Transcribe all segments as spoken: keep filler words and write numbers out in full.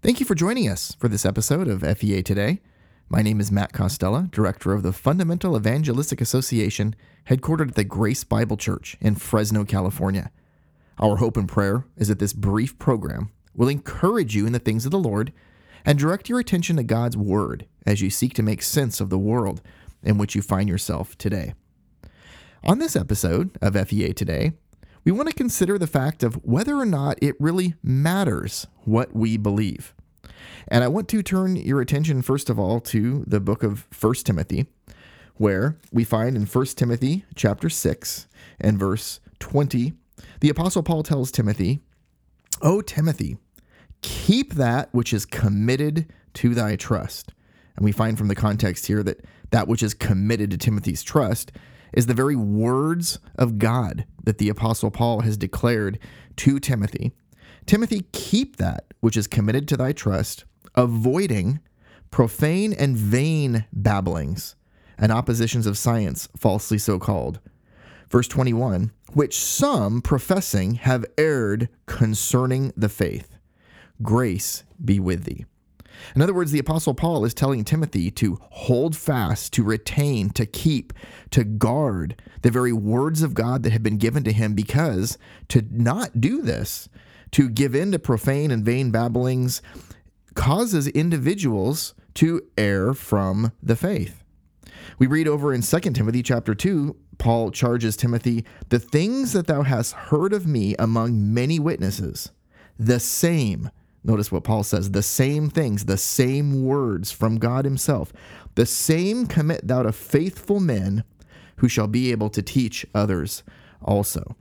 Thank you for joining us for this episode of F E A Today. My name is Matt Costello, Director of the Fundamental Evangelistic Association, headquartered at the Grace Bible Church in Fresno, California. Our hope and prayer is that this brief program will encourage you in the things of the Lord and direct your attention to God's Word as you seek to make sense of the world in which you find yourself today. On this episode of F E A Today, we want to consider the fact of whether or not it really matters what we believe. And I want to turn your attention, first of all, to the book of First Timothy, where we find in First Timothy chapter six and verse twenty, the Apostle Paul tells Timothy, "O Timothy, keep that which is committed to thy trust." And we find from the context here that that which is committed to Timothy's trust is the very words of God that the Apostle Paul has declared to Timothy. Timothy, keep that which is committed to thy trust, avoiding profane and vain babblings and oppositions of science, falsely so called. Verse twenty-one, which some professing have erred concerning the faith. Grace be with thee. In other words, the Apostle Paul is telling Timothy to hold fast, to retain, to keep, to guard the very words of God that have been given to him, because to not do this, to give in to profane and vain babblings, causes individuals to err from the faith. We read over in Second Timothy chapter two, Paul charges Timothy, "The things that thou hast heard of me among many witnesses, the same," notice what Paul says, "the same things, the same words from God himself, the same commit thou to faithful men who shall be able to teach others also."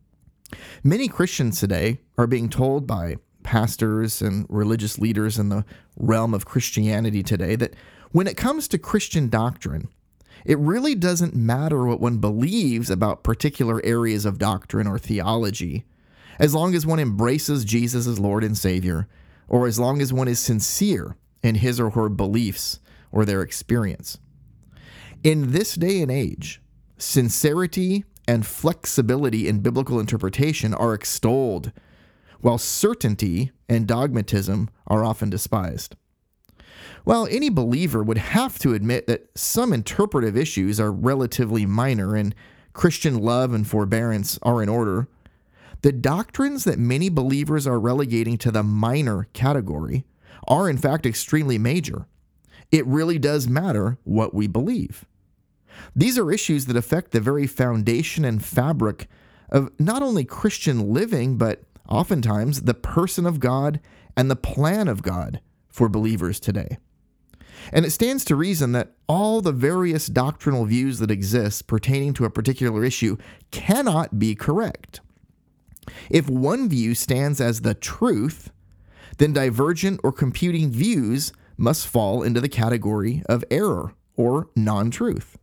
Many Christians today are being told by pastors and religious leaders in the realm of Christianity today that when it comes to Christian doctrine, it really doesn't matter what one believes about particular areas of doctrine or theology, as long as one embraces Jesus as Lord and Savior, or as long as one is sincere in his or her beliefs or their experience. In this day and age, sincerity and flexibility in biblical interpretation are extolled, while certainty and dogmatism are often despised. While any believer would have to admit that some interpretive issues are relatively minor and Christian love and forbearance are in order, the doctrines that many believers are relegating to the minor category are in fact extremely major. It really does matter what we believe. These are issues that affect the very foundation and fabric of not only Christian living, but oftentimes the person of God and the plan of God for believers today. And it stands to reason that all the various doctrinal views that exist pertaining to a particular issue cannot be correct. If one view stands as the truth, then divergent or competing views must fall into the category of error or non-truth.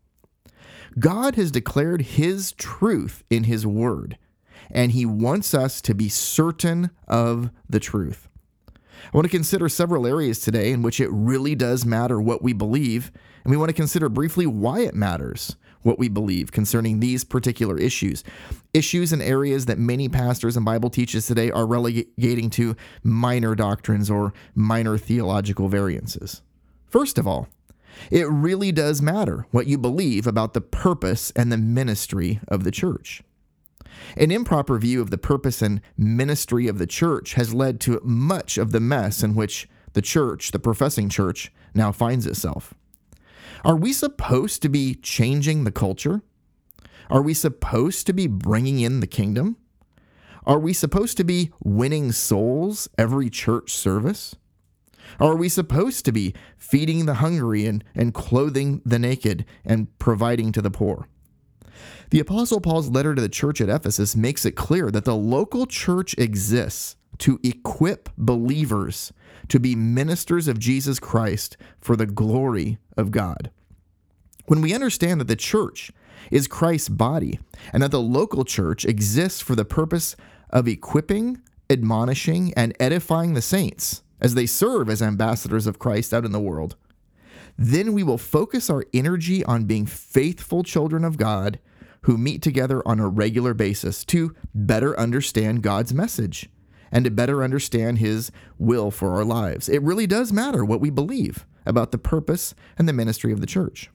God has declared his truth in his word, and he wants us to be certain of the truth. I want to consider several areas today in which it really does matter what we believe, and we want to consider briefly why it matters what we believe concerning these particular issues. Issues and areas that many pastors and Bible teachers today are relegating to minor doctrines or minor theological variances. First of all, it really does matter what you believe about the purpose and the ministry of the church. An improper view of the purpose and ministry of the church has led to much of the mess in which the church, the professing church, now finds itself. Are we supposed to be changing the culture? Are we supposed to be bringing in the kingdom? Are we supposed to be winning souls every church service? Are we supposed to be feeding the hungry and, and clothing the naked and providing to the poor? The Apostle Paul's letter to the church at Ephesus makes it clear that the local church exists to equip believers to be ministers of Jesus Christ for the glory of God. When we understand that the church is Christ's body and that the local church exists for the purpose of equipping, admonishing, and edifying the saints as they serve as ambassadors of Christ out in the world, then we will focus our energy on being faithful children of God who meet together on a regular basis to better understand God's message and to better understand His will for our lives. It really does matter what we believe about the purpose and the ministry of the church.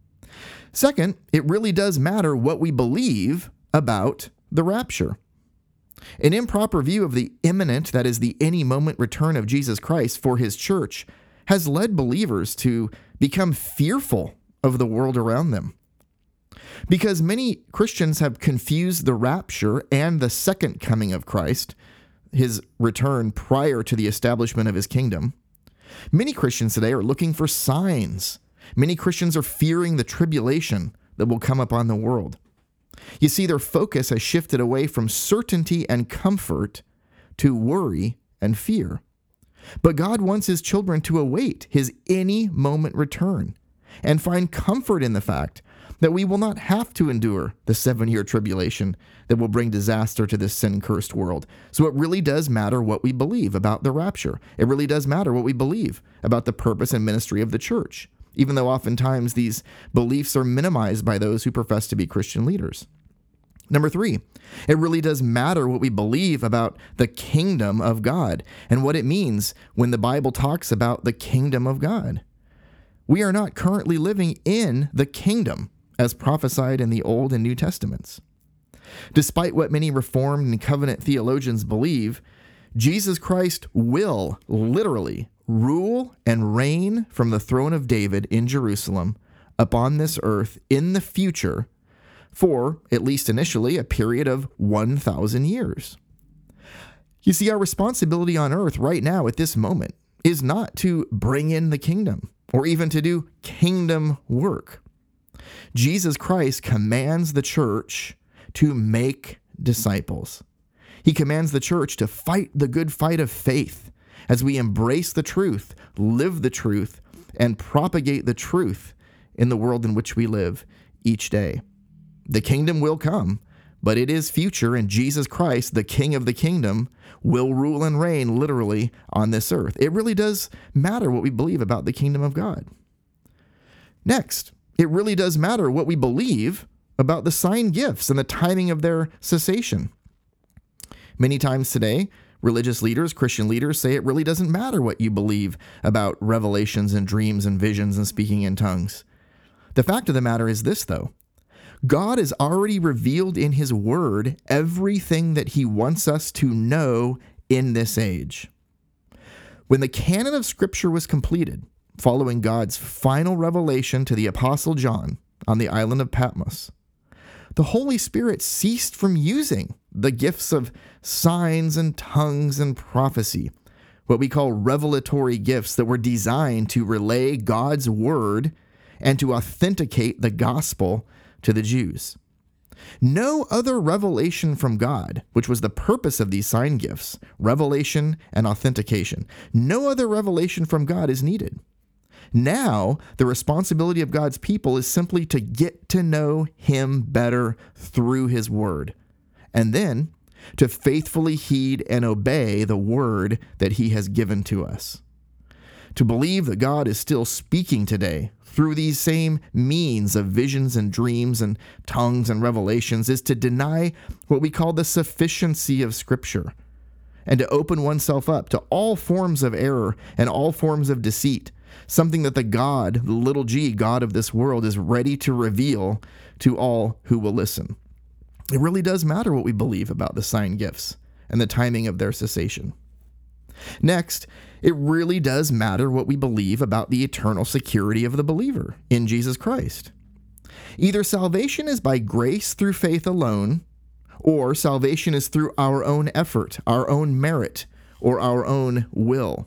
Second, it really does matter what we believe about the rapture. An improper view of the imminent, that is the any moment return of Jesus Christ for His church, has led believers to become fearful of the world around them. Because many Christians have confused the rapture and the second coming of Christ, His return prior to the establishment of His kingdom, many Christians today are looking for signs. Many Christians are fearing the tribulation that will come upon the world. You see, their focus has shifted away from certainty and comfort to worry and fear. But God wants His children to await His any moment return and find comfort in the fact that we will not have to endure the seven-year tribulation that will bring disaster to this sin-cursed world. So it really does matter what we believe about the rapture. It really does matter what we believe about the purpose and ministry of the church, even though oftentimes these beliefs are minimized by those who profess to be Christian leaders. Number three, it really does matter what we believe about the kingdom of God and what it means when the Bible talks about the kingdom of God. We are not currently living in the kingdom as prophesied in the Old and New Testaments. Despite what many Reformed and covenant theologians believe, Jesus Christ will literally rule and reign from the throne of David in Jerusalem upon this earth in the future for, at least initially, a period of one thousand years. You see, our responsibility on earth right now at this moment is not to bring in the kingdom or even to do kingdom work. Jesus Christ commands the church to make disciples. He commands the church to fight the good fight of faith as we embrace the truth, live the truth, and propagate the truth in the world in which we live each day. The kingdom will come, but it is future, and Jesus Christ, the King of the kingdom, will rule and reign literally on this earth. It really does matter what we believe about the kingdom of God. Next, it really does matter what we believe about the sign gifts and the timing of their cessation. Many times today, religious leaders, Christian leaders say it really doesn't matter what you believe about revelations and dreams and visions and speaking in tongues. The fact of the matter is this, though. God has already revealed in His Word everything that He wants us to know in this age. When the canon of Scripture was completed, following God's final revelation to the Apostle John on the island of Patmos, the Holy Spirit ceased from using the gifts of signs and tongues and prophecy, what we call revelatory gifts that were designed to relay God's word and to authenticate the gospel to the Jews. No other revelation from God, which was the purpose of these sign gifts, revelation and authentication, no other revelation from God is needed. Now, the responsibility of God's people is simply to get to know Him better through His word, and then to faithfully heed and obey the word that He has given to us. To believe that God is still speaking today through these same means of visions and dreams and tongues and revelations is to deny what we call the sufficiency of Scripture and to open oneself up to all forms of error and all forms of deceit, something that the God, the little g, God of this world, is ready to reveal to all who will listen. It really does matter what we believe about the sign gifts and the timing of their cessation. Next, it really does matter what we believe about the eternal security of the believer in Jesus Christ. Either salvation is by grace through faith alone, or salvation is through our own effort, our own merit, or our own will.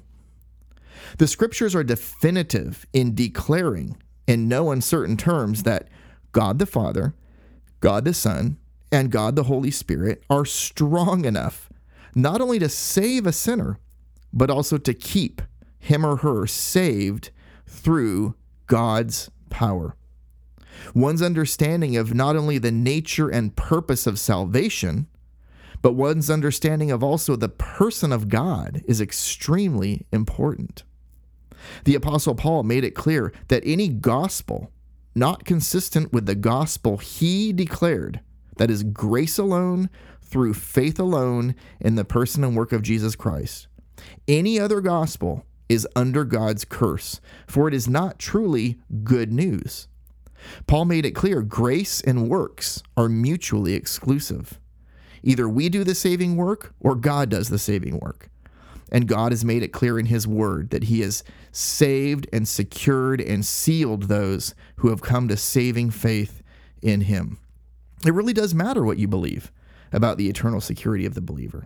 The Scriptures are definitive in declaring in no uncertain terms that God the Father, God the Son, and God the Holy Spirit are strong enough not only to save a sinner, but also to keep him or her saved through God's power. One's understanding of not only the nature and purpose of salvation, but one's understanding of also the person of God is extremely important. The Apostle Paul made it clear that any gospel not consistent with the gospel he declared, that is grace alone, through faith alone in the person and work of Jesus Christ. Any other gospel is under God's curse, for it is not truly good news. Paul made it clear grace and works are mutually exclusive. Either we do the saving work or God does the saving work. And God has made it clear in his word that he has saved and secured and sealed those who have come to saving faith in him. It really does matter what you believe about the eternal security of the believer.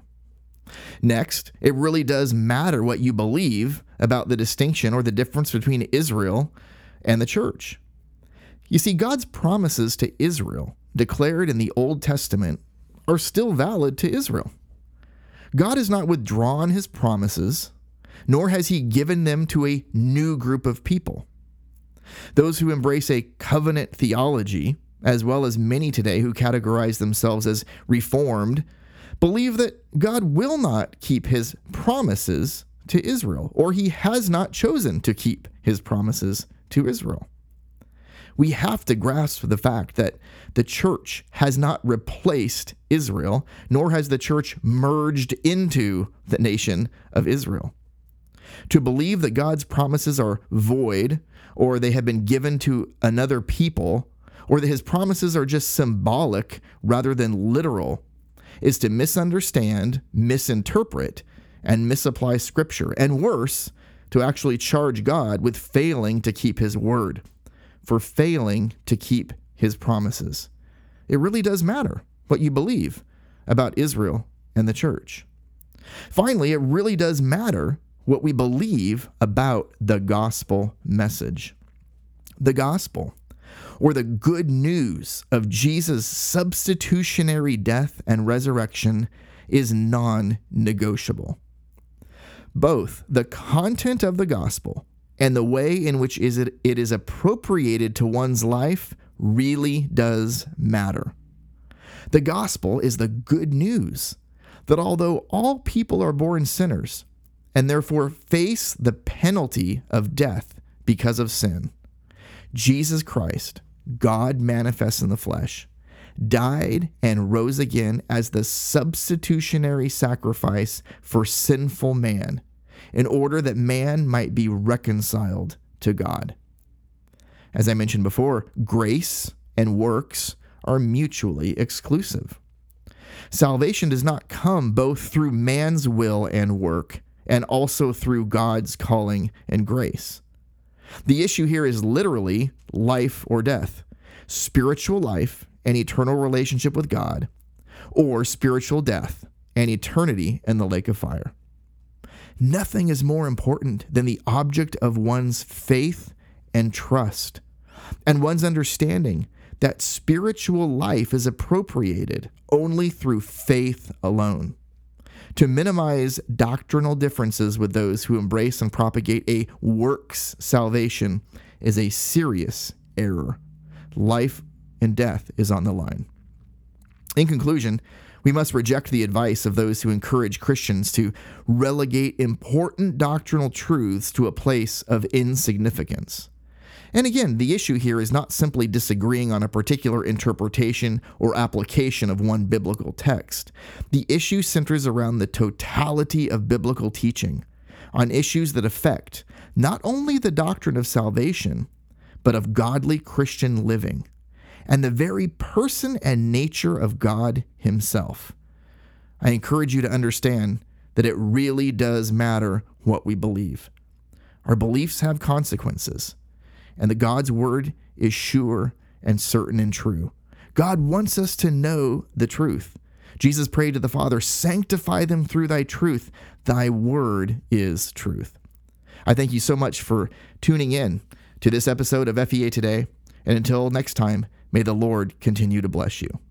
Next, it really does matter what you believe about the distinction or the difference between Israel and the church. You see, God's promises to Israel, declared in the Old Testament, are still valid to Israel. God has not withdrawn his promises, nor has he given them to a new group of people. Those who embrace a covenant theology, as well as many today who categorize themselves as reformed, believe that God will not keep his promises to Israel, or he has not chosen to keep his promises to Israel. We have to grasp the fact that the church has not replaced Israel, nor has the church merged into the nation of Israel. To believe that God's promises are void, or they have been given to another people, or that his promises are just symbolic rather than literal, is to misunderstand, misinterpret, and misapply Scripture, and worse, to actually charge God with failing to keep his word, for failing to keep his promises. It really does matter what you believe about Israel and the church. Finally, it really does matter what we believe about the gospel message. The gospel, or the good news of Jesus' substitutionary death and resurrection, is non-negotiable. Both the content of the gospel and the way in which is it, it is appropriated to one's life really does matter. The gospel is the good news that although all people are born sinners and therefore face the penalty of death because of sin, Jesus Christ, God manifest in the flesh, died and rose again as the substitutionary sacrifice for sinful man, in order that man might be reconciled to God. As I mentioned before, grace and works are mutually exclusive. Salvation does not come both through man's will and work, and also through God's calling and grace. The issue here is literally life or death, spiritual life and eternal relationship with God, or spiritual death and eternity in the lake of fire. Nothing is more important than the object of one's faith and trust, and one's understanding that spiritual life is appropriated only through faith alone. To minimize doctrinal differences with those who embrace and propagate a works salvation is a serious error. Life and death is on the line. In conclusion, we must reject the advice of those who encourage Christians to relegate important doctrinal truths to a place of insignificance. And again, the issue here is not simply disagreeing on a particular interpretation or application of one biblical text. The issue centers around the totality of biblical teaching on issues that affect not only the doctrine of salvation, but of godly Christian living and the very person and nature of God himself. I encourage you to understand that it really does matter what we believe. Our beliefs have consequences, and that God's word is sure and certain and true. God wants us to know the truth. Jesus prayed to the Father, "Sanctify them through thy truth. Thy word is truth." I thank you so much for tuning in to this episode of F E A Today, and until next time, may the Lord continue to bless you.